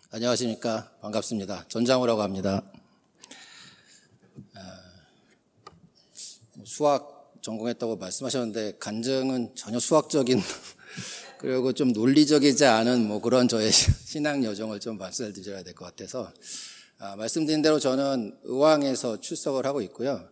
안녕하십니까. 반갑습니다. 전장우라고 합니다. 수학 전공했다고 말씀하셨는데 간증은 전혀 수학적인 그리고 좀 논리적이지 않은 그런 저의 신앙 여정을 좀 말씀을 드려야 될 것 같아서 말씀드린 대로 저는 의왕에서 출석을 하고 있고요.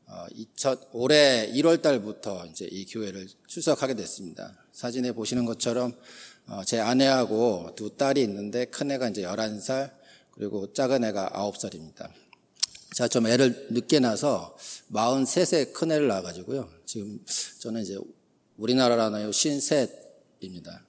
올해 1월 달부터 이제 이 교회를 출석하게 됐습니다. 사진에 보시는 것처럼 제 아내하고 두 딸이 있는데 큰 애가 이제 11살 그리고 작은 애가 9살입니다. 제가 좀 애를 늦게 낳아서 43세 큰 애를 낳아가지고요. 지금 저는 이제 우리나라로 나요 53입니다.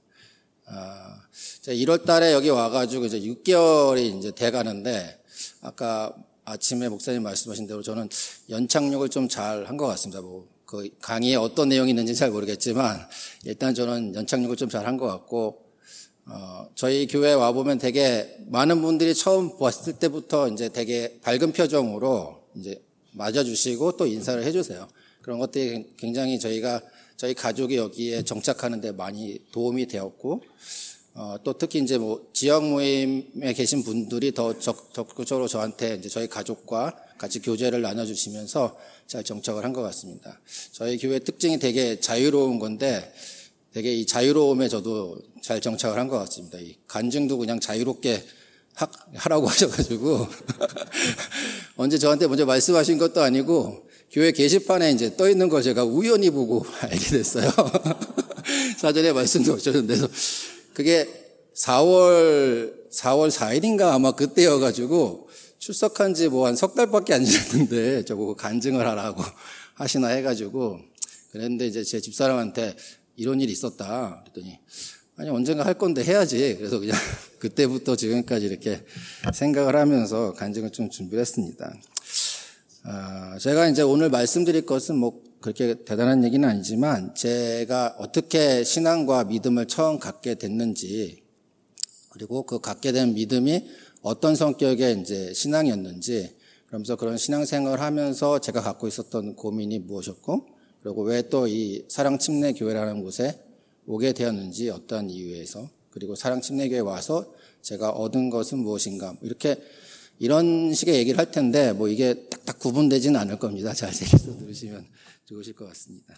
제가 1월 달에 여기 와가지고 이제 6개월이 이제 돼 가는데 아까 아침에 목사님 말씀하신 대로 저는 연착륙을 좀 잘 한 것 같습니다. 그 강의에 어떤 내용이 있는지 잘 모르겠지만 일단 저는 연착륙을 좀 잘 한 것 같고 저희 교회 와 보면 되게 많은 분들이 처음 봤을 때부터 이제 되게 밝은 표정으로 이제 맞아주시고 또 인사를 해주세요. 그런 것들이 굉장히 저희 가족이 여기에 정착하는데 많이 도움이 되었고 또 특히 이제 지역 모임에 계신 분들이 더 적극적으로 저한테 이제 저희 가족과 같이 교제를 나눠주시면서 잘 정착을 한 것 같습니다. 저희 교회 특징이 되게 자유로운 건데 되게 이 자유로움에 저도 잘 정착을 한 것 같습니다. 이 간증도 그냥 자유롭게 하라고 하셔가지고 언제 저한테 먼저 말씀하신 것도 아니고 교회 게시판에 이제 떠 있는 걸 제가 우연히 보고 알게 됐어요. 사전에 말씀도 하셨는데 그게 4월 4일인가 아마 그때여가지고 출석한 지 한 석 달밖에 안 지났는데 저보고 간증을 하라고 하시나 해가지고 그랬는데 이제 제 집사람한테 이런 일이 있었다 그랬더니 아니 언젠가 할 건데 해야지. 그래서 그냥 그때부터 지금까지 이렇게 생각을 하면서 간증을 좀 준비를 했습니다. 제가 이제 오늘 말씀드릴 것은 그렇게 대단한 얘기는 아니지만 제가 어떻게 신앙과 믿음을 처음 갖게 됐는지 그리고 그 갖게 된 믿음이 어떤 성격의 이제 신앙이었는지 그러면서 그런 신앙생활을 하면서 제가 갖고 있었던 고민이 무엇이었고 그리고 왜 또 이 사랑침례교회라는 곳에 오게 되었는지 어떠한 이유에서 그리고 사랑침례교회에 와서 제가 얻은 것은 무엇인가 이런 식의 얘기를 할 텐데 이게 딱딱 구분되지는 않을 겁니다. 잘 새겨서 들으시면 좋으실 것 같습니다.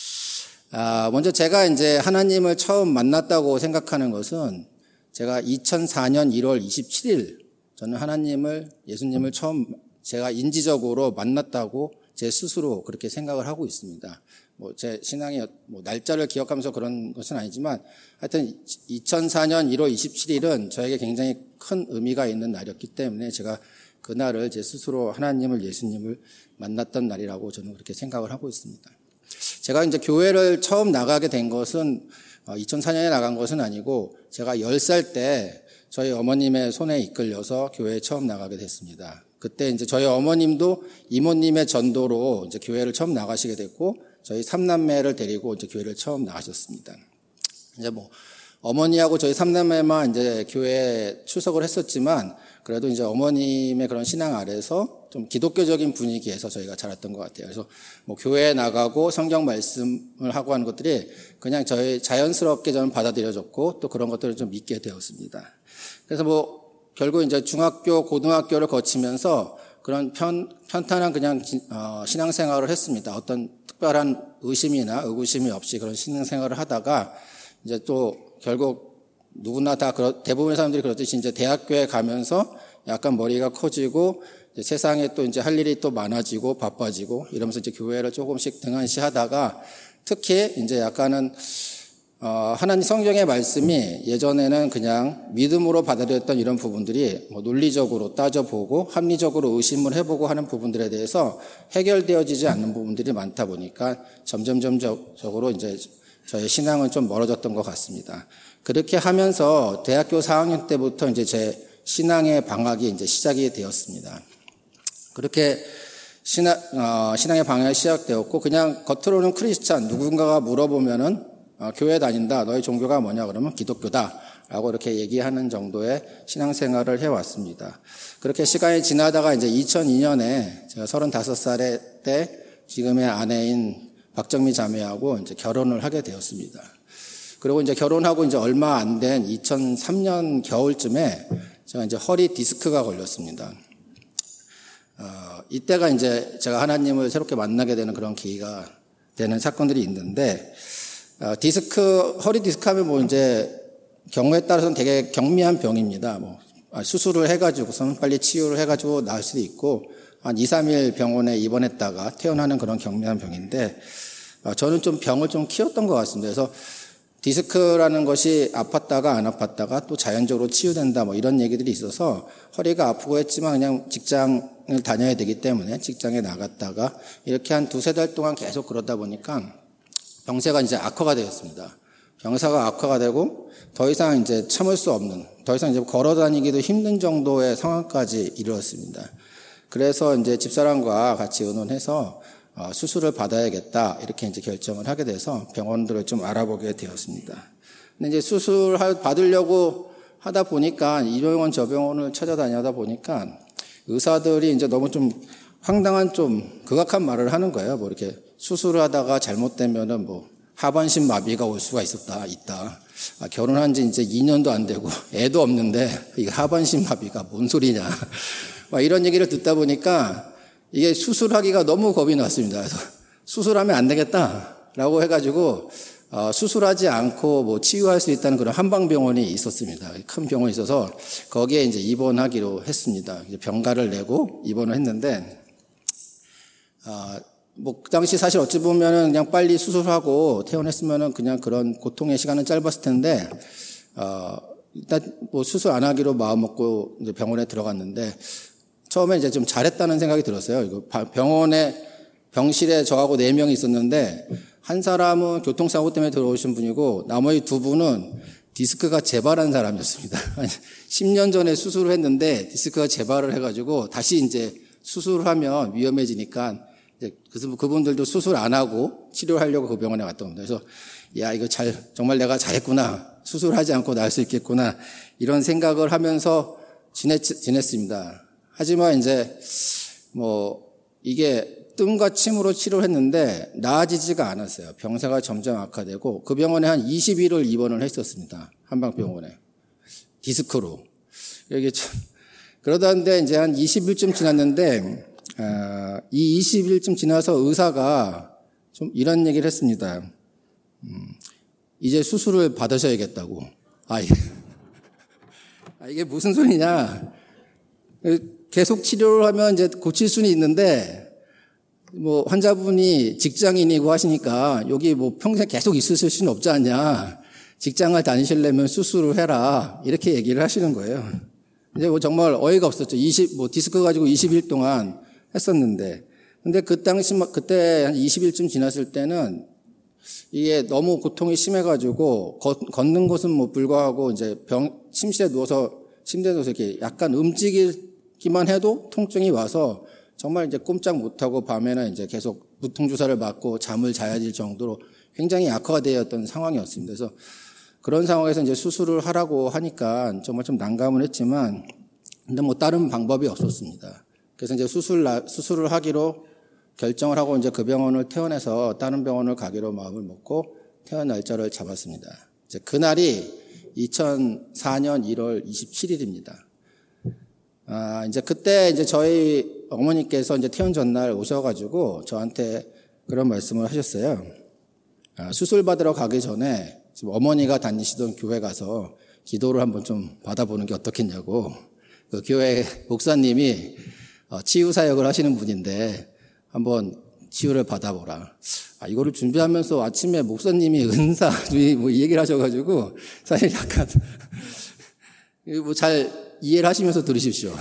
먼저 제가 이제 하나님을 처음 만났다고 생각하는 것은 제가 2004년 1월 27일 저는 예수님을 처음 제가 인지적으로 만났다고 제 스스로 그렇게 생각을 하고 있습니다. 제 신앙의 날짜를 기억하면서 그런 것은 아니지만 하여튼 2004년 1월 27일은 저에게 굉장히 큰 의미가 있는 날이었기 때문에 제가 그날을 제 스스로 예수님을 만났던 날이라고 저는 그렇게 생각을 하고 있습니다. 제가 이제 교회를 처음 나가게 된 것은 2004년에 나간 것은 아니고 제가 10살 때 저희 어머님의 손에 이끌려서 교회에 처음 나가게 됐습니다. 그때 이제 저희 어머님도 이모님의 전도로 이제 교회를 처음 나가시게 됐고 저희 삼남매를 데리고 이제 교회를 처음 나가셨습니다. 이제 어머니하고 저희 삼남매만 이제 교회에 출석을 했었지만 그래도 이제 어머님의 그런 신앙 아래서 좀 기독교적인 분위기에서 저희가 자랐던 것 같아요. 그래서 교회에 나가고 성경 말씀을 하고 하는 것들이 그냥 저희 자연스럽게 저는 받아들여졌고 또 그런 것들을 좀 믿게 되었습니다. 그래서 결국 이제 중학교, 고등학교를 거치면서 그런 편탄한 그냥 신앙생활을 했습니다. 어떤 특별한 의심이나 의구심이 없이 그런 신앙생활을 하다가 이제 또 결국 누구나 다 대부분의 사람들이 그렇듯이 이제 대학교에 가면서 약간 머리가 커지고 이제 세상에 또 이제 할 일이 또 많아지고 바빠지고 이러면서 이제 교회를 조금씩 등한시하다가 특히 이제 약간은 하나님 성경의 말씀이 예전에는 그냥 믿음으로 받아들였던 이런 부분들이 논리적으로 따져보고 합리적으로 의심을 해보고 하는 부분들에 대해서 해결되어지지 않는 부분들이 많다 보니까 점점적으로 이제 저의 신앙은 좀 멀어졌던 것 같습니다. 그렇게 하면서 대학교 4학년 때부터 이제 제 신앙의 방학이 이제 시작이 되었습니다. 그렇게 신앙의 방학이 시작되었고 그냥 겉으로는 크리스찬 누군가가 물어보면은 교회 다닌다. 너희 종교가 뭐냐? 그러면 기독교다. 라고 이렇게 얘기하는 정도의 신앙생활을 해왔습니다. 그렇게 시간이 지나다가 이제 2002년에 제가 35살 때 지금의 아내인 박정미 자매하고 이제 결혼을 하게 되었습니다. 그리고 이제 결혼하고 이제 얼마 안 된 2003년 겨울쯤에 제가 이제 허리 디스크가 걸렸습니다. 이때가 이제 제가 하나님을 새롭게 만나게 되는 그런 계기가 되는 사건들이 있는데, 허리 디스크 하면 뭐 이제 경우에 따라서는 되게 경미한 병입니다. 뭐 수술을 해가지고서는 빨리 치유를 해가지고 나을 수도 있고, 한 2, 3일 병원에 입원했다가 퇴원하는 그런 경미한 병인데, 저는 좀 병을 좀 키웠던 것 같습니다. 그래서 디스크라는 것이 아팠다가 안 아팠다가 또 자연적으로 치유된다 뭐 이런 얘기들이 있어서 허리가 아프고 했지만 그냥 직장을 다녀야 되기 때문에 직장에 나갔다가 이렇게 한 2-3달 동안 계속 그러다 보니까 병세가 이제 악화가 되었습니다. 병세가 악화가 되고 더 이상 이제 참을 수 없는, 더 이상 이제 걸어 다니기도 힘든 정도의 상황까지 이르렀습니다. 그래서 이제 집사람과 같이 의논해서 수술을 받아야겠다 이렇게 이제 결정을 하게 돼서 병원들을 좀 알아보게 되었습니다. 근데 이제 수술 받으려고 하다 보니까 이 병원 저 병원을 찾아다니다 보니까 의사들이 이제 너무 좀 황당한 좀 극악한 말을 하는 거예요. 뭐 이렇게 수술을 하다가 잘못되면은 뭐 하반신 마비가 올 수가 있다. 결혼한 지 이제 2년도 안 되고 애도 없는데 이 하반신 마비가 뭔 소리냐. 막 이런 얘기를 듣다 보니까 이게 수술하기가 너무 겁이 났습니다. 그래서 수술하면 안 되겠다라고 해가지고 수술하지 않고 뭐 치유할 수 있다는 그런 한방병원이 있었습니다. 큰 병원이 있어서 거기에 이제 입원하기로 했습니다. 이제 병가를 내고 입원을 했는데 뭐 그 당시 사실 어찌 보면은 그냥 빨리 수술하고 퇴원했으면은 그냥 그런 고통의 시간은 짧았을 텐데 일단 뭐 수술 안 하기로 마음 먹고 이제 병원에 들어갔는데. 처음에 이제 좀 잘했다는 생각이 들었어요. 이거 병실에 저하고 4명이 있었는데, 한 사람은 교통사고 때문에 들어오신 분이고, 나머지 2분은 디스크가 재발한 사람이었습니다. 10년 전에 수술을 했는데, 디스크가 재발을 해가지고, 다시 이제 수술을 하면 위험해지니까, 이제 그분들도 수술 안 하고 치료하려고 그 병원에 왔던 겁니다. 그래서, 야, 이거 정말 내가 잘했구나. 수술하지 않고 나을 수 있겠구나. 이런 생각을 하면서 지냈습니다. 하지만 이제 뭐 이게 뜸과 침으로 치료를 했는데 나아지지가 않았어요. 병세가 점점 악화되고 그 병원에 한 20일을 입원을 했었습니다. 한방병원에. 디스크로. 여기 참 그러다는데 이제 한 20일쯤 지났는데 이 20일쯤 지나서 의사가 좀 이런 얘기를 했습니다. 이제 수술을 받으셔야겠다고. 이게 무슨 소리냐. 계속 치료를 하면 이제 고칠 수는 있는데, 뭐, 환자분이 직장인이고 하시니까, 여기 뭐 평생 계속 있으실 수는 없지 않냐. 직장을 다니시려면 수술을 해라. 이렇게 얘기를 하시는 거예요. 이제 뭐 정말 어이가 없었죠. 디스크 가지고 20일 동안 했었는데. 근데 그때 한 20일쯤 지났을 때는, 이게 너무 고통이 심해가지고, 걷는 것은 뭐 불구하고 이제 침대에 누워서 이렇게 약간 움직이기만 해도 통증이 와서 정말 이제 꼼짝 못하고 밤에는 이제 계속 무통주사를 맞고 잠을 자야 될 정도로 굉장히 악화되었던 상황이었습니다. 그래서 그런 상황에서 이제 수술을 하라고 하니까 정말 좀 난감은 했지만, 근데 뭐 다른 방법이 없었습니다. 그래서 이제 수술을 하기로 결정을 하고 이제 그 병원을 퇴원해서 다른 병원을 가기로 마음을 먹고 퇴원 날짜를 잡았습니다. 이제 그날이 2004년 1월 27일입니다. 이제 그때 이제 저희 어머니께서 이제 퇴원 전날 오셔가지고 저한테 그런 말씀을 하셨어요. 수술 받으러 가기 전에 지금 어머니가 다니시던 교회 가서 기도를 한번 좀 받아보는 게 어떻겠냐고. 그 교회 목사님이 치유 사역을 하시는 분인데 한번 치유를 받아보라. 이거를 준비하면서 아침에 목사님이 은사, 뭐 이 얘기를 하셔가지고, 사실 약간, 뭐 잘 이해를 하시면서 들으십시오.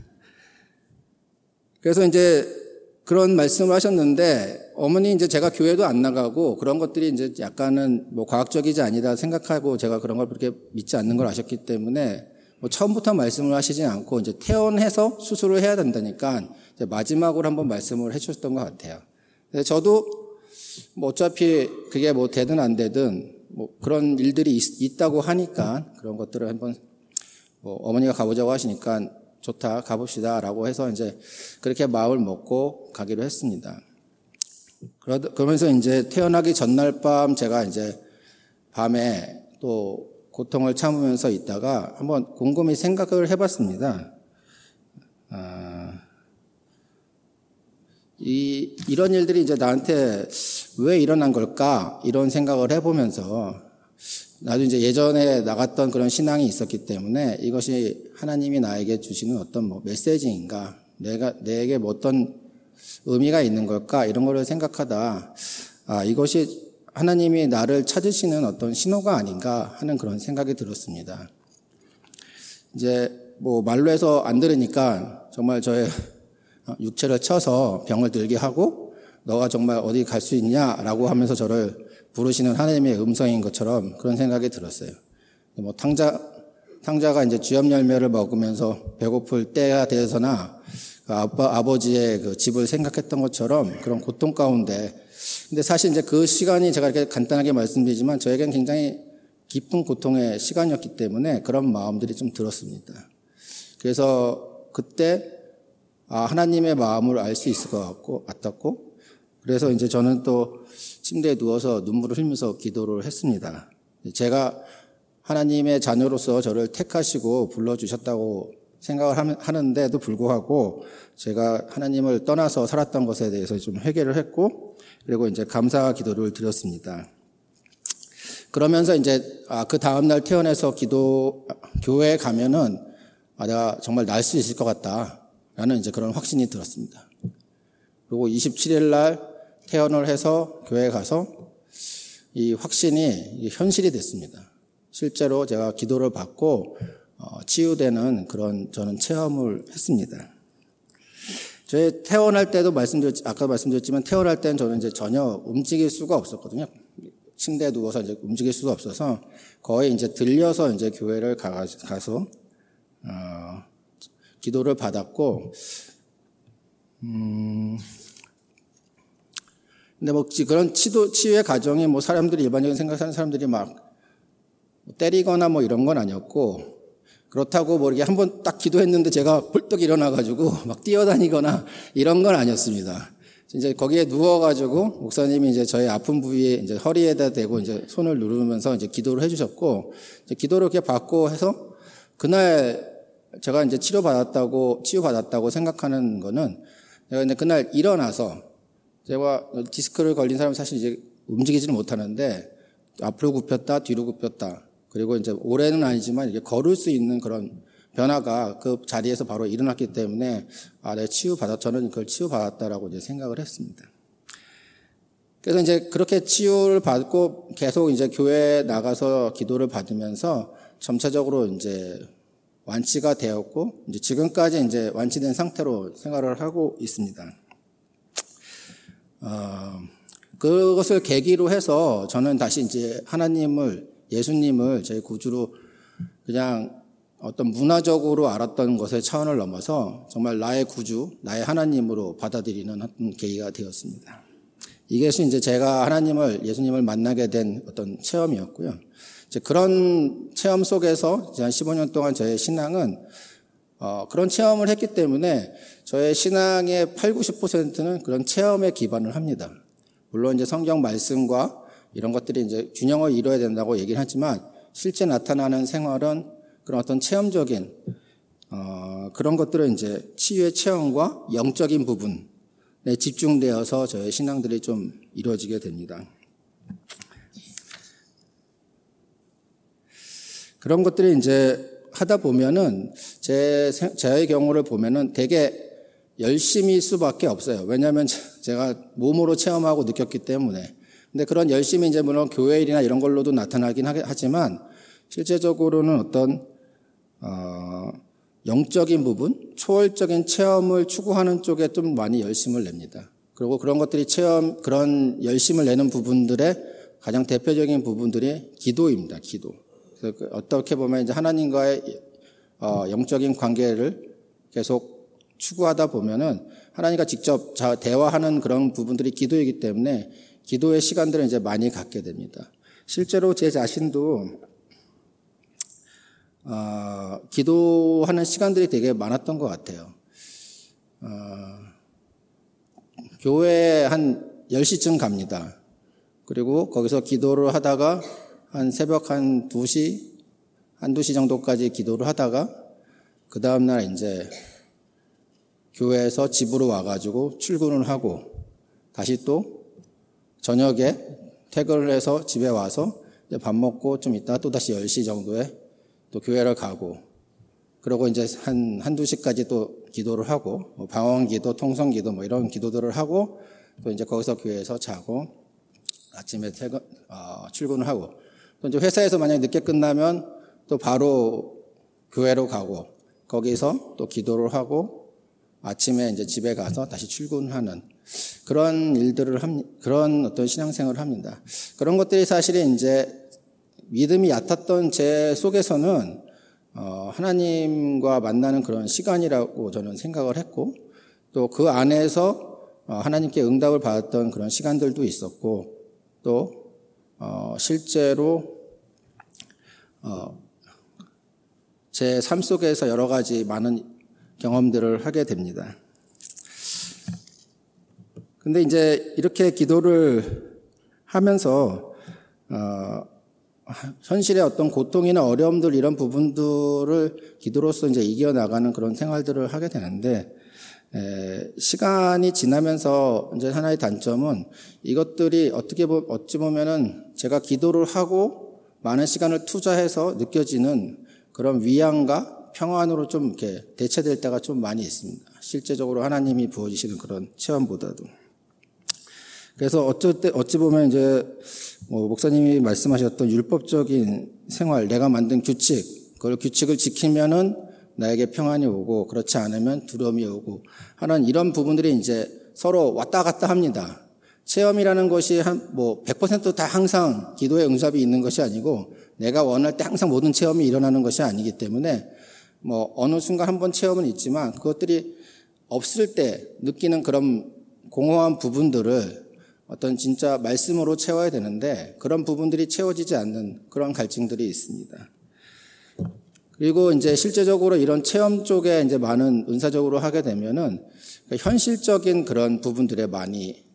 그래서 이제 그런 말씀을 하셨는데, 어머니 이제 제가 교회도 안 나가고 그런 것들이 이제 약간은 뭐 과학적이지 아니다 생각하고 제가 그런 걸 그렇게 믿지 않는 걸 아셨기 때문에 뭐 처음부터 말씀을 하시지 않고 이제 퇴원해서 수술을 해야 된다니까 이제 마지막으로 한번 말씀을 해주셨던 것 같아요. 저도 뭐 어차피 그게 뭐 되든 안 되든 뭐 그런 일들이 있다고 하니까 그런 것들을 한번 뭐 어머니가 가보자고 하시니까 좋다 가봅시다라고 해서 이제 그렇게 마음을 먹고 가기로 했습니다. 그러면서 이제 퇴원하기 전날 밤 제가 이제 밤에 또 고통을 참으면서 있다가 한번 곰곰이 생각을 해봤습니다. 이런 일들이 이제 나한테 왜 일어난 걸까? 이런 생각을 해보면서 나도 이제 예전에 나갔던 그런 신앙이 있었기 때문에 이것이 하나님이 나에게 주시는 어떤 메시지인가? 내게 어떤 의미가 있는 걸까? 이런 거를 생각하다, 이것이 하나님이 나를 찾으시는 어떤 신호가 아닌가 하는 그런 생각이 들었습니다. 이제 말로 해서 안 들으니까 정말 저의 육체를 쳐서 병을 들게 하고 너가 정말 어디 갈 수 있냐라고 하면서 저를 부르시는 하나님의 음성인 것처럼 그런 생각이 들었어요. 탕자가 이제 주엽 열매를 먹으면서 배고플 때가 되어서나 아버지의 그 집을 생각했던 것처럼 그런 고통 가운데, 근데 사실 이제 그 시간이 제가 이렇게 간단하게 말씀드리지만 저에겐 굉장히 깊은 고통의 시간이었기 때문에 그런 마음들이 좀 들었습니다. 그래서 그때 하나님의 마음을 알 수 있을 것 같았고, 그래서 이제 저는 또 침대에 누워서 눈물을 흘리면서 기도를 했습니다. 제가 하나님의 자녀로서 저를 택하시고 불러주셨다고 생각을 하는데도 불구하고 제가 하나님을 떠나서 살았던 것에 대해서 좀 회개를 했고, 그리고 이제 감사 기도를 드렸습니다. 그러면서 이제 그 다음날 퇴원해서 교회에 가면은 내가 정말 날 수 있을 것 같다라는 이제 그런 확신이 들었습니다. 그리고 27일 날 퇴원을 해서 교회에 가서 이 확신이 현실이 됐습니다. 실제로 제가 기도를 받고 치유되는 그런 저는 체험을 했습니다. 저희 퇴원할 때도 아까 말씀드렸지만 퇴원할 때는 저는 이제 전혀 움직일 수가 없었거든요. 침대에 누워서 이제 움직일 수가 없어서 거의 이제 들려서 이제 교회를 가서 기도를 받았고, 근데 그런 치유의 과정이 사람들이 일반적인 생각하는 사람들이 막 때리거나 이런 건 아니었고, 그렇다고 이렇게 한번 딱 기도했는데 제가 벌떡 일어나가지고 막 뛰어다니거나 이런 건 아니었습니다. 이제 거기에 누워가지고 목사님이 이제 저의 아픈 부위에 이제 허리에다 대고 이제 손을 누르면서 이제 기도를 해주셨고, 이제 기도를 이렇게 받고 해서 그날 제가 이제 치유받았다고 생각하는 거는, 제가 이제 그날 일어나서 제가 디스크를 걸린 사람은 사실 이제 움직이지는 못하는데 앞으로 굽혔다 뒤로 굽혔다, 그리고 이제 올해는 아니지만 이게 걸을 수 있는 그런 변화가 그 자리에서 바로 일어났기 때문에 저는 그걸 치유받았다라고 이제 생각을 했습니다. 그래서 이제 그렇게 치유를 받고 계속 이제 교회에 나가서 기도를 받으면서 점차적으로 이제 완치가 되었고, 이제 지금까지 이제 완치된 상태로 생활을 하고 있습니다. 그것을 계기로 해서 저는 다시 이제 예수님을 제 구주로 그냥 어떤 문화적으로 알았던 것의 차원을 넘어서 정말 나의 구주, 나의 하나님으로 받아들이는 어떤 계기가 되었습니다. 이것이 이제 제가 예수님을 만나게 된 어떤 체험이었고요. 이제 그런 체험 속에서 한 15년 동안 저의 신앙은 그런 체험을 했기 때문에 저의 신앙의 80~90%는 그런 체험에 기반을 합니다. 물론 이제 성경 말씀과 이런 것들이 이제 균형을 이루어야 된다고 얘기를 하지만 실제 나타나는 생활은 그런 어떤 체험적인 그런 것들은 이제 치유의 체험과 영적인 부분에 집중되어서 저의 신앙들이 좀 이루어지게 됩니다. 그런 것들이 이제 하다 보면은 저의 경우를 보면은 되게 열심일 수밖에 없어요. 왜냐하면 제가 몸으로 체험하고 느꼈기 때문에. 근데 그런 열심이 이제 물론 교회 일이나 이런 걸로도 나타나긴 하지만 실제적으로는 어떤 영적인 부분, 초월적인 체험을 추구하는 쪽에 좀 많이 열심을 냅니다. 그리고 그런 것들이 그런 열심을 내는 부분들의 가장 대표적인 부분들이 기도입니다. 기도. 그래서 어떻게 보면 이제 하나님과의 영적인 관계를 계속 추구하다 보면은 하나님과 직접 대화하는 그런 부분들이 기도이기 때문에 기도의 시간들을 이제 많이 갖게 됩니다. 실제로 제 자신도 기도하는 시간들이 되게 많았던 것 같아요. 교회에 한 10시쯤 갑니다. 그리고 거기서 기도를 하다가 새벽 2시, 한두 시 정도까지 기도를 하다가 그 다음날 이제 교회에서 집으로 와가지고 출근을 하고 다시 또 저녁에 퇴근을 해서 집에 와서 이제 밥 먹고 좀 있다가 또 다시 10시 정도에 또 교회를 가고 그러고 이제 한두 시까지 또 기도를 하고 방언기도, 통성기도 이런 기도들을 하고 또 이제 거기서 교회에서 자고 아침에 출근을 하고 또 이제 회사에서 만약에 늦게 끝나면 또 바로 교회로 가고 거기서 또 기도를 하고 아침에 이제 집에 가서 다시 출근하는 그런 일들을 그런 어떤 신앙생활을 합니다. 그런 것들이 사실은 이제 믿음이 얕았던 제 속에서는 하나님과 만나는 그런 시간이라고 저는 생각을 했고 또 그 안에서 하나님께 응답을 받았던 그런 시간들도 있었고 또 실제로 제 삶 속에서 여러 가지 많은 경험들을 하게 됩니다. 근데 이제 이렇게 기도를 하면서 현실의 어떤 고통이나 어려움들 이런 부분들을 기도로서 이제 이겨나가는 그런 생활들을 하게 되는데 시간이 지나면서 이제 하나의 단점은 이것들이 어찌 보면은 제가 기도를 하고 많은 시간을 투자해서 느껴지는 그런 위안과 평안으로 좀 이렇게 대체될 때가 좀 많이 있습니다. 실제적으로 하나님이 부어주시는 그런 체험보다도. 그래서 어찌 보면 이제 목사님이 말씀하셨던 율법적인 생활, 내가 만든 규칙, 그걸 규칙을 지키면은 나에게 평안이 오고 그렇지 않으면 두려움이 오고 하는 이런 부분들이 이제 서로 왔다 갔다 합니다. 체험이라는 것이 100% 다 항상 기도의 응답이 있는 것이 아니고 내가 원할 때 항상 모든 체험이 일어나는 것이 아니기 때문에 어느 순간 한번 체험은 있지만 그것들이 없을 때 느끼는 그런 공허한 부분들을 어떤 진짜 말씀으로 채워야 되는데 그런 부분들이 채워지지 않는 그런 갈증들이 있습니다. 그리고 이제 실제적으로 이런 체험 쪽에 이제 많은 은사적으로 하게 되면은 현실적인 그런 부분들에 많이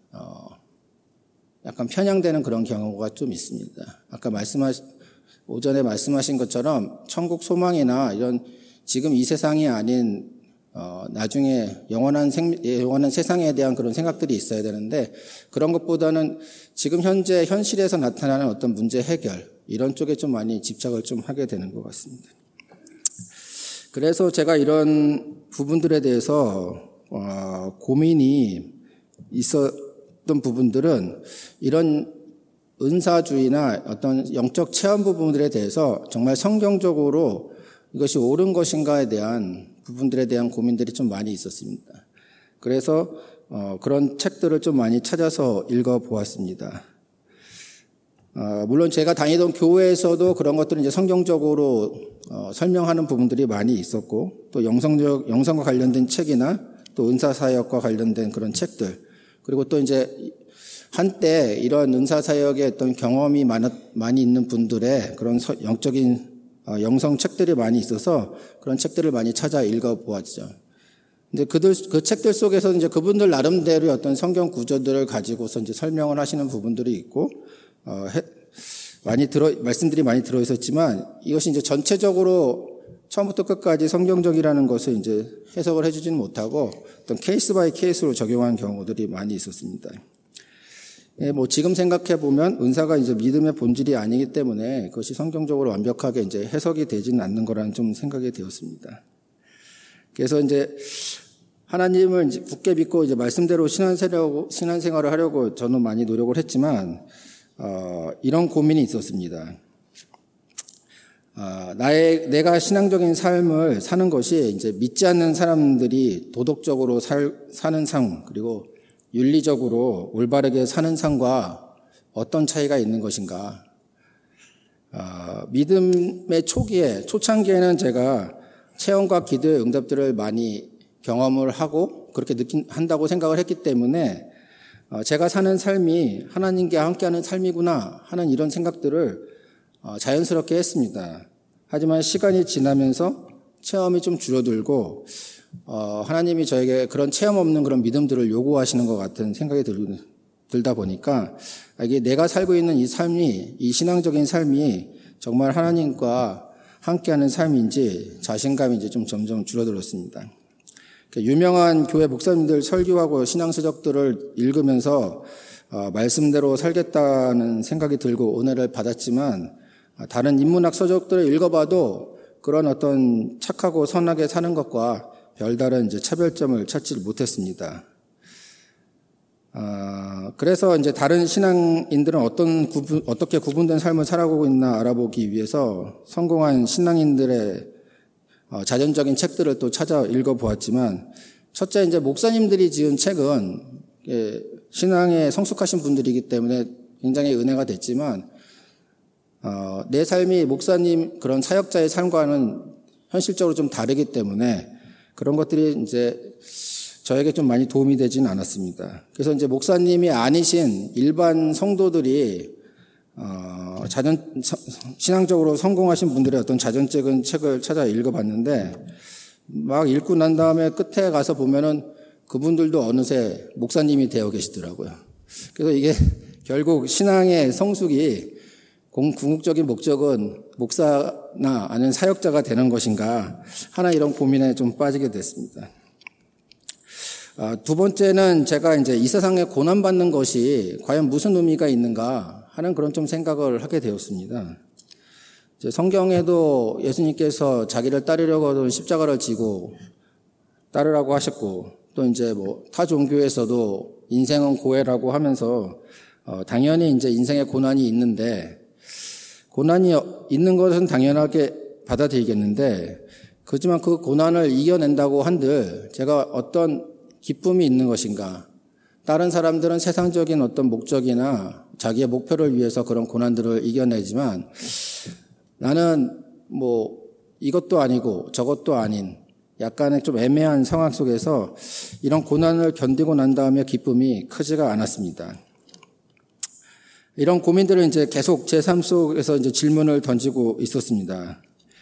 약간 편향되는 그런 경우가 좀 있습니다. 아까 오전에 말씀하신 것처럼 천국 소망이나 이런 지금 이 세상이 아닌 나중에 영원한 세상에 대한 그런 생각들이 있어야 되는데 그런 것보다는 지금 현재 현실에서 나타나는 어떤 문제 해결 이런 쪽에 좀 많이 집착을 좀 하게 되는 것 같습니다. 그래서 제가 이런 부분들에 대해서 고민이 있었던 부분들은 이런 은사주의나 어떤 영적 체험 부분들에 대해서 정말 성경적으로 이것이 옳은 것인가에 대한 부분들에 대한 고민들이 좀 많이 있었습니다. 그래서 그런 책들을 좀 많이 찾아서 읽어보았습니다. 물론 제가 다니던 교회에서도 그런 것들을 이제 성경적으로 설명하는 부분들이 많이 있었고 또 영성과 관련된 책이나 또 은사사역과 관련된 그런 책들 그리고 또 이제 한때 이런 은사사역에 어떤 경험이 많이 있는 분들의 그런 영적인 영성 책들이 많이 있어서 그런 책들을 많이 찾아 읽어보았죠. 근데 그 책들 속에서 이제 그분들 나름대로의 어떤 성경 구조들을 가지고서 이제 설명을 하시는 부분들이 있고, 말씀들이 많이 들어있었지만 이것이 이제 전체적으로 처음부터 끝까지 성경적이라는 것을 이제 해석을 해주지는 못하고 어떤 케이스 바이 케이스로 적용한 경우들이 많이 있었습니다. 지금 생각해 보면 은사가 이제 믿음의 본질이 아니기 때문에 그것이 성경적으로 완벽하게 이제 해석이 되지는 않는 거라는 좀 생각이 되었습니다. 그래서 이제 하나님을 이제 굳게 믿고 이제 말씀대로 신앙생활을 하려고 저는 많이 노력을 했지만, 이런 고민이 있었습니다. 내가 신앙적인 삶을 사는 것이 이제 믿지 않는 사람들이 도덕적으로 사는 삶, 그리고 윤리적으로 올바르게 사는 삶과 어떤 차이가 있는 것인가. 믿음의 초창기에는 제가 체험과 기도의 응답들을 많이 경험을 하고 그렇게 한다고 생각을 했기 때문에 제가 사는 삶이 하나님과 함께하는 삶이구나 하는 이런 생각들을 자연스럽게 했습니다. 하지만 시간이 지나면서 체험이 좀 줄어들고 하나님이 저에게 그런 체험 없는 그런 믿음들을 요구하시는 것 같은 생각이 들다 보니까 이게 내가 살고 있는 이 신앙적인 삶이 정말 하나님과 함께하는 삶인지 자신감인지 좀 점점 줄어들었습니다. 유명한 교회 목사님들 설교하고 신앙서적들을 읽으면서 말씀대로 살겠다는 생각이 들고 은혜를 받았지만 다른 인문학 서적들을 읽어봐도 그런 어떤 착하고 선하게 사는 것과 별다른 이제 차별점을 찾지 못했습니다. 그래서 이제 다른 신앙인들은 어떻게 구분된 삶을 살아가고 있나 알아보기 위해서 성공한 신앙인들의 자전적인 책들을 또 찾아 읽어보았지만, 첫째 이제 목사님들이 지은 책은 신앙에 성숙하신 분들이기 때문에 굉장히 은혜가 됐지만, 내 삶이 목사님 그런 사역자의 삶과는 현실적으로 좀 다르기 때문에 그런 것들이 이제 저에게 좀 많이 도움이 되지는 않았습니다. 그래서 이제 목사님이 아니신 일반 성도들이 신앙적으로 성공하신 분들의 어떤 자전적인 책을 찾아 읽어봤는데, 막 읽고 난 다음에 끝에 가서 보면은 그분들도 어느새 목사님이 되어 계시더라고요. 그래서 이게 결국 신앙의 성숙이 궁극적인 목적은 목사나 아니면 사역자가 되는 것인가 하나 이런 고민에 좀 빠지게 됐습니다. 두 번째는 제가 이제 이 세상에 고난받는 것이 과연 무슨 의미가 있는가 하는 그런 좀 생각을 하게 되었습니다. 이제 성경에도 예수님께서 자기를 따르려고 하던 십자가를 지고 따르라고 하셨고, 또 이제 타 종교에서도 인생은 고해라고 하면서 당연히 이제 인생에 고난이 있는데, 고난이 있는 것은 당연하게 받아들이겠는데, 그렇지만 그 고난을 이겨낸다고 한들 제가 어떤 기쁨이 있는 것인가? 다른 사람들은 세상적인 어떤 목적이나 자기의 목표를 위해서 그런 고난들을 이겨내지만 나는 이것도 아니고 저것도 아닌 약간의 좀 애매한 상황 속에서 이런 고난을 견디고 난 다음에 기쁨이 크지가 않았습니다. 이런 고민들을 이제 계속 제 삶 속에서 이제 질문을 던지고 있었습니다.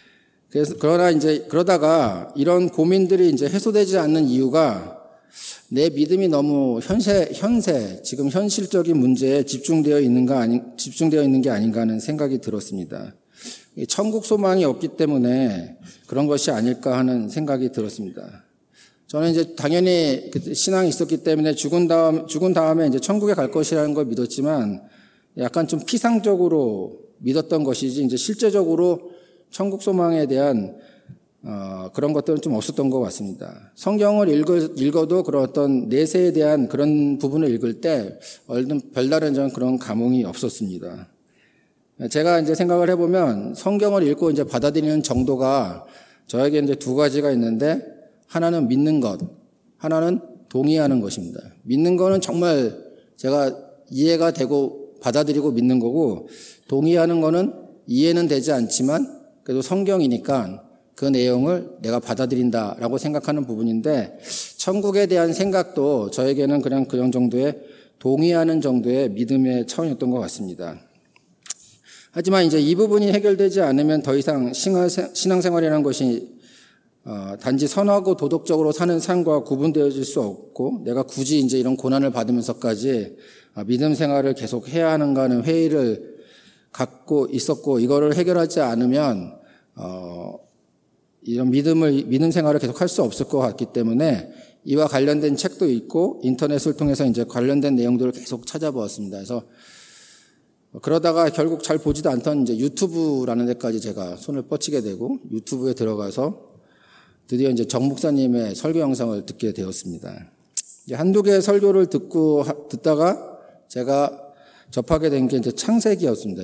그러다가 이런 고민들이 이제 해소되지 않는 이유가 내 믿음이 너무 지금 현실적인 문제에 집중되어 있는 게 아닌가 하는 생각이 들었습니다. 천국 소망이 없기 때문에 그런 것이 아닐까 하는 생각이 들었습니다. 저는 이제 당연히 신앙이 있었기 때문에 죽은 다음에 이제 천국에 갈 것이라는 걸 믿었지만 약간 좀 피상적으로 믿었던 것이지 이제 실제적으로 천국 소망에 대한 그런 것들은 좀 없었던 것 같습니다. 성경을 읽어도 그런 어떤 내세에 대한 그런 부분을 읽을 때 별다른 그런 감흥이 없었습니다. 제가 이제 생각을 해보면 성경을 읽고 이제 받아들이는 정도가 저에게 이제 두 가지가 있는데, 하나는 믿는 것, 하나는 동의하는 것입니다. 믿는 거는 정말 제가 이해가 되고 받아들이고 믿는 거고, 동의하는 거는 이해는 되지 않지만 그래도 성경이니까 그 내용을 내가 받아들인다라고 생각하는 부분인데, 천국에 대한 생각도 저에게는 그냥 그런 정도의 동의하는 정도의 믿음의 차원이었던 것 같습니다. 하지만 이제 이 부분이 해결되지 않으면 더 이상 신앙생활이라는 것이 단지 선하고 도덕적으로 사는 삶과 구분되어질 수 없고, 내가 굳이 이제 이런 고난을 받으면서까지 믿음 생활을 계속 해야 하는가 하는 회의를 갖고 있었고, 이거를 해결하지 않으면 이런 믿음 생활을 계속 할 수 없을 것 같기 때문에 이와 관련된 책도 있고 인터넷을 통해서 이제 관련된 내용들을 계속 찾아보았습니다. 그래서 그러다가 결국 잘 보지도 않던 이제 유튜브라는 데까지 제가 손을 뻗치게 되고, 유튜브에 들어가서 드디어 이제 정 목사님의 설교 영상을 듣게 되었습니다. 이제 한두 개의 설교를 듣다가 제가 접하게 된 게 이제 창세기였습니다.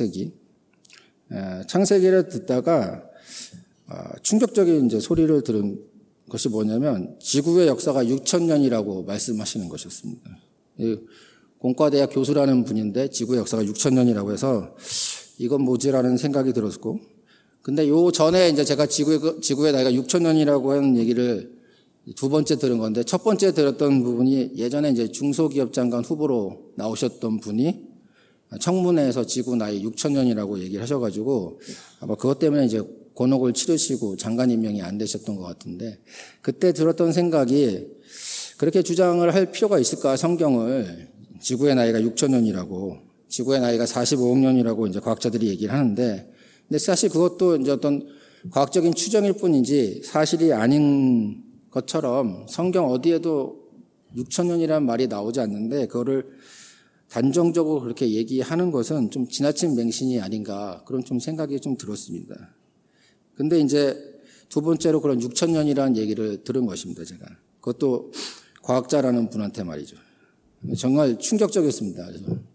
창세기를 듣다가 충격적인 이제 소리를 들은 것이 뭐냐면, 지구의 역사가 6,000년이라고 말씀하시는 것이었습니다. 공과대학 교수라는 분인데 지구의 역사가 6,000년이라고 해서 이건 뭐지라는 생각이 들었고, 근데 요 전에 이제 제가 지구의 나이가 6,000년이라고 하는 얘기를 두 번째 들은 건데, 첫 번째 들었던 부분이 예전에 이제 중소기업 장관 후보로 나오셨던 분이 청문회에서 지구 나이 6,000년이라고 얘기를 하셔가지고 아마 그것 때문에 이제 곤혹을 치르시고 장관 임명이 안 되셨던 것 같은데, 그때 들었던 생각이 그렇게 주장을 할 필요가 있을까? 성경을 지구의 나이가 6,000년이라고, 지구의 나이가 45억 년이라고 이제 과학자들이 얘기를 하는데, 근데 사실 그것도 이제 어떤 과학적인 추정일 뿐이지 사실이 아닌 것처럼 성경 어디에도 6,000년이라는 말이 나오지 않는데 그거를 단정적으로 그렇게 얘기하는 것은 좀 지나친 맹신이 아닌가 그런 좀 생각이 좀 들었습니다. 근데 이제 두 번째로 그런 6,000년이라는 얘기를 들은 것입니다, 제가. 그것도 과학자라는 분한테 말이죠. 정말 충격적이었습니다.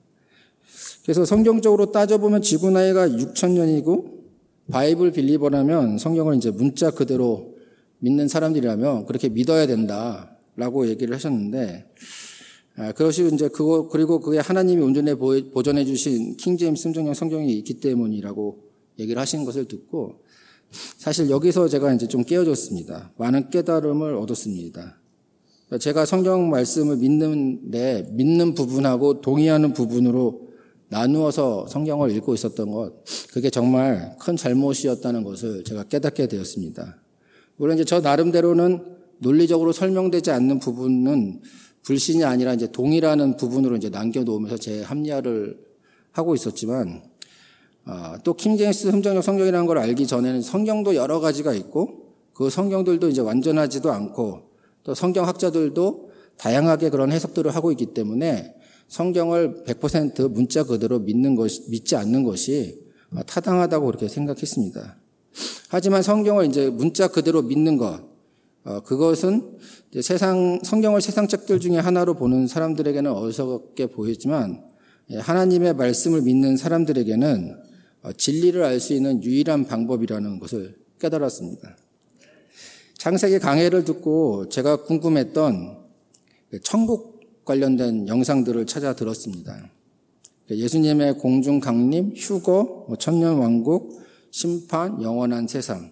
그래서 성경적으로 따져보면 지구 나이가 6,000년이고 바이블 빌리버라면 성경을 이제 문자 그대로 믿는 사람들이라면 그렇게 믿어야 된다라고 얘기를 하셨는데 그것이 이제 그리고 그게 하나님이 온전히 보존해 주신 킹제임스 순정형 성경이 있기 때문이라고 얘기를 하신 것을 듣고 사실 여기서 제가 이제 좀 깨어졌습니다. 많은 깨달음을 얻었습니다. 제가 성경 말씀을 믿는 부분하고 동의하는 부분으로 나누어서 성경을 읽고 있었던 것, 그게 정말 큰 잘못이었다는 것을 제가 깨닫게 되었습니다. 물론 이제 저 나름대로는 논리적으로 설명되지 않는 부분은 불신이 아니라 이제 동의라는 부분으로 이제 남겨놓으면서 제 합리화를 하고 있었지만, 또 킹제임스 순정형 성경이라는 걸 알기 전에는 성경도 여러 가지가 있고, 그 성경들도 이제 완전하지도 않고, 또 성경학자들도 다양하게 그런 해석들을 하고 있기 때문에 성경을 100% 문자 그대로 믿지 않는 것이 타당하다고 그렇게 생각했습니다. 하지만 성경을 이제 문자 그대로 믿는 것, 그것은 이제 성경을 세상 책들 중에 하나로 보는 사람들에게는 어리석게 보이지만 하나님의 말씀을 믿는 사람들에게는 진리를 알 수 있는 유일한 방법이라는 것을 깨달았습니다. 창세기 강해를 듣고 제가 궁금했던 천국 관련된 영상들을 찾아 들었습니다. 예수님의 공중 강림, 휴거, 천년 왕국, 심판, 영원한 세상.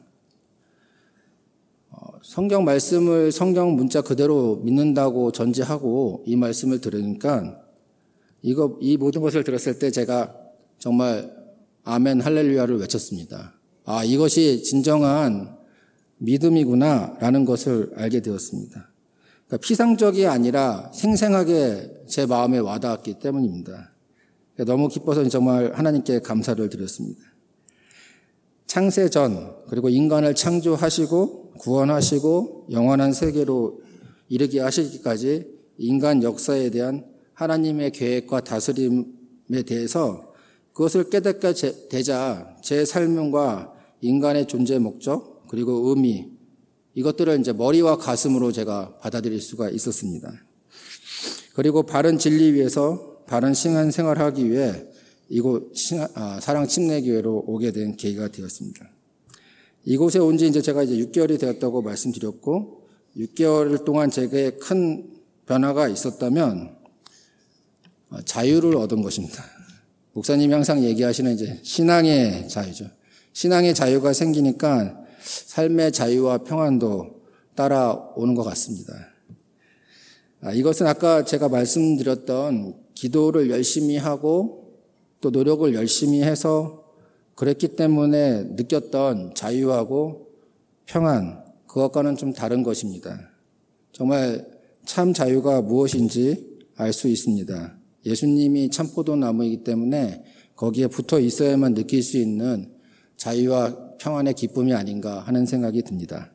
성경 말씀을 성경 문자 그대로 믿는다고 전제하고 이 말씀을 들으니까 이 모든 것을 들었을 때 제가 정말 아멘 할렐루야를 외쳤습니다. 이것이 진정한 믿음이구나라는 것을 알게 되었습니다. 그러니까 피상적이 아니라 생생하게 제 마음에 와닿았기 때문입니다. 너무 기뻐서 정말 하나님께 감사를 드렸습니다. 창세 전 그리고 인간을 창조하시고 구원하시고 영원한 세계로 이르게 하시기까지 인간 역사에 대한 하나님의 계획과 다스림에 대해서 그것을 깨닫게 되자 제 삶과 인간의 존재 목적 그리고 의미 이것들을 이제 머리와 가슴으로 제가 받아들일 수가 있었습니다. 그리고 바른 진리 위에서 바른 신앙 생활을 하기 위해 이곳 사랑 침례교회로 오게 된 계기가 되었습니다. 이곳에 온 지 이제 제가 이제 6개월이 되었다고 말씀드렸고 6개월 동안 제게 큰 변화가 있었다면 자유를 얻은 것입니다. 목사님이 항상 얘기하시는 이제 신앙의 자유죠. 신앙의 자유가 생기니까 삶의 자유와 평안도 따라오는 것 같습니다. 이것은 아까 제가 말씀드렸던 기도를 열심히 하고 또 노력을 열심히 해서 그랬기 때문에 느꼈던 자유하고 평안, 그것과는 좀 다른 것입니다. 정말 참 자유가 무엇인지 알 수 있습니다. 예수님이 참 포도나무이기 때문에 거기에 붙어 있어야만 느낄 수 있는 자유와 평안의 기쁨이 아닌가 하는 생각이 듭니다.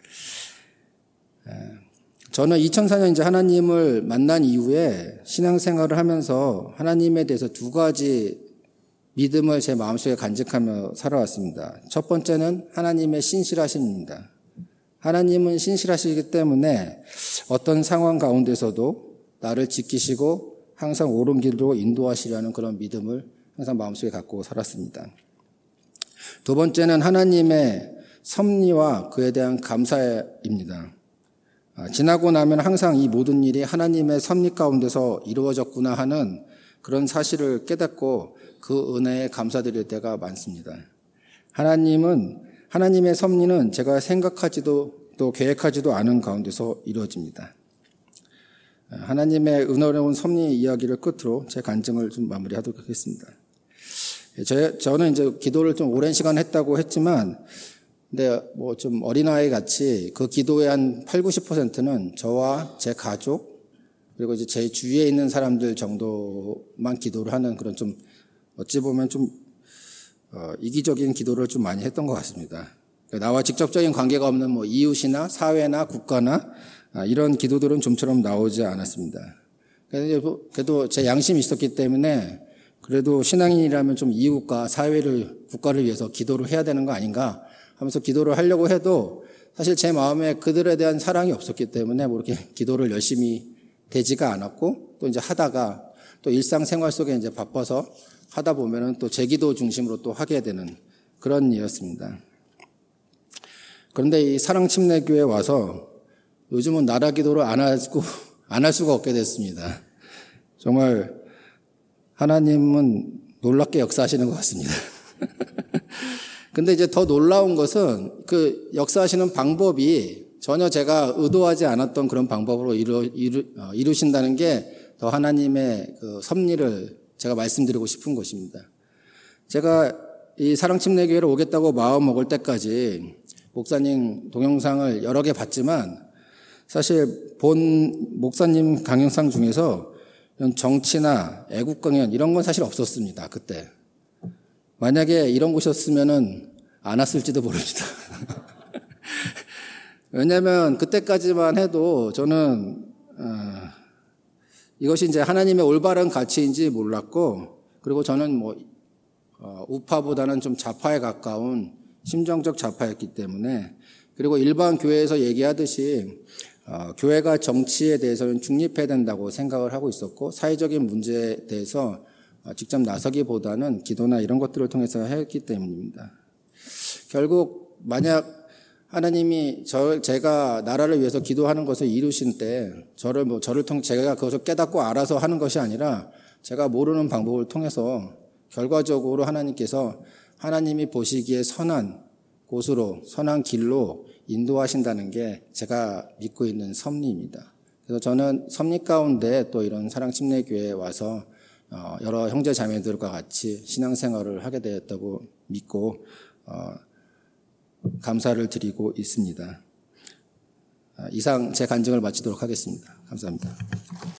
저는 2004년 이제 하나님을 만난 이후에 신앙생활을 하면서 하나님에 대해서 두 가지 믿음을 제 마음속에 간직하며 살아왔습니다. 첫 번째는 하나님의 신실하심입니다. 하나님은 신실하시기 때문에 어떤 상황 가운데서도 나를 지키시고 항상 옳은 길로 인도하시려는 그런 믿음을 항상 마음속에 갖고 살았습니다. 두 번째는 하나님의 섭리와 그에 대한 감사입니다. 지나고 나면 항상 이 모든 일이 하나님의 섭리 가운데서 이루어졌구나 하는 그런 사실을 깨닫고 그 은혜에 감사드릴 때가 많습니다. 하나님의 섭리는 제가 생각하지도 또 계획하지도 않은 가운데서 이루어집니다. 하나님의 은혜로운 섭리 이야기를 끝으로 제 간증을 좀 마무리하도록 하겠습니다. 저는 이제 기도를 좀 오랜 시간 했다고 했지만, 근데 뭐 좀 어린아이 같이 그 기도의 한 80-90%는 저와 제 가족, 그리고 이제 제 주위에 있는 사람들 정도만 기도를 하는 그런 좀 어찌 보면 좀 이기적인 기도를 좀 많이 했던 것 같습니다. 나와 직접적인 관계가 없는 뭐 이웃이나 사회나 국가나 이런 기도들은 좀처럼 나오지 않았습니다. 그래도 제 양심이 있었기 때문에 그래도 신앙인이라면 좀 이웃과 사회를, 국가를 위해서 기도를 해야 되는 거 아닌가 하면서 기도를 하려고 해도 사실 제 마음에 그들에 대한 사랑이 없었기 때문에 뭐 이렇게 기도를 열심히 되지가 않았고, 또 이제 하다가 또 일상생활 속에 이제 바빠서 하다 보면은 또 제 기도 중심으로 또 하게 되는 그런 일이었습니다. 그런데 이 사랑침례교회에 와서 요즘은 나라 기도를 안 할 수가 없게 됐습니다. 정말 하나님은 놀랍게 역사하시는 것 같습니다. 근데 이제 더 놀라운 것은 그 역사하시는 방법이 전혀 제가 의도하지 않았던 그런 방법으로 이루신다는 게 더 하나님의 그 섭리를 제가 말씀드리고 싶은 것입니다. 제가 이 사랑침례교회를 오겠다고 마음 먹을 때까지 목사님 동영상을 여러 개 봤지만 사실 본 목사님 강연상 중에서 정치나 애국 강연 이런 건 사실 없었습니다. 그때. 만약에 이런 곳이었으면은 안 왔을지도 모릅니다. 왜냐하면 그때까지만 해도 저는 이것이 이제 하나님의 올바른 가치인지 몰랐고, 그리고 저는 뭐 우파보다는 좀 좌파에 가까운 심정적 좌파였기 때문에, 그리고 일반 교회에서 얘기하듯이 교회가 정치에 대해서는 중립해야 된다고 생각을 하고 있었고, 사회적인 문제에 대해서 직접 나서기보다는 기도나 이런 것들을 통해서 했기 때문입니다. 결국 만약 하나님이 제가 나라를 위해서 기도하는 것을 이루신 때 저를 통해 제가 그것을 깨닫고 알아서 하는 것이 아니라 제가 모르는 방법을 통해서 결과적으로 하나님이 보시기에 선한 곳으로, 선한 길로 인도하신다는 게 제가 믿고 있는 섭리입니다. 그래서 저는 섭리 가운데 또 이런 사랑침례교회에 와서 여러 형제 자매들과 같이 신앙생활을 하게 되었다고 믿고 감사를 드리고 있습니다. 이상 제 간증을 마치도록 하겠습니다. 감사합니다.